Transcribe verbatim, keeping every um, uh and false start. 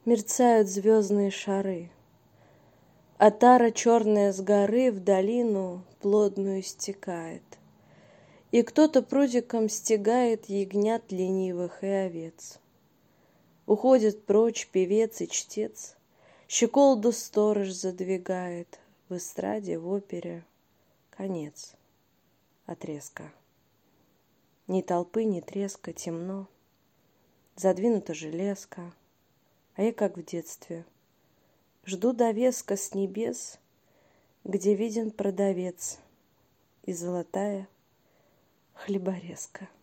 Мерцают звездные шары, а тара черная с горы в долину плодную стекает, и кто-то прудиком стегает ягнят ленивых и овец. Уходит прочь певец и чтец, щеколду сторож задвигает, в эстраде, в опере конец, отрезка. Ни толпы, ни треска, темно, задвинута железка, а я, как в детстве, жду довеска с небес, где виден продавец и золотая хлеборезка.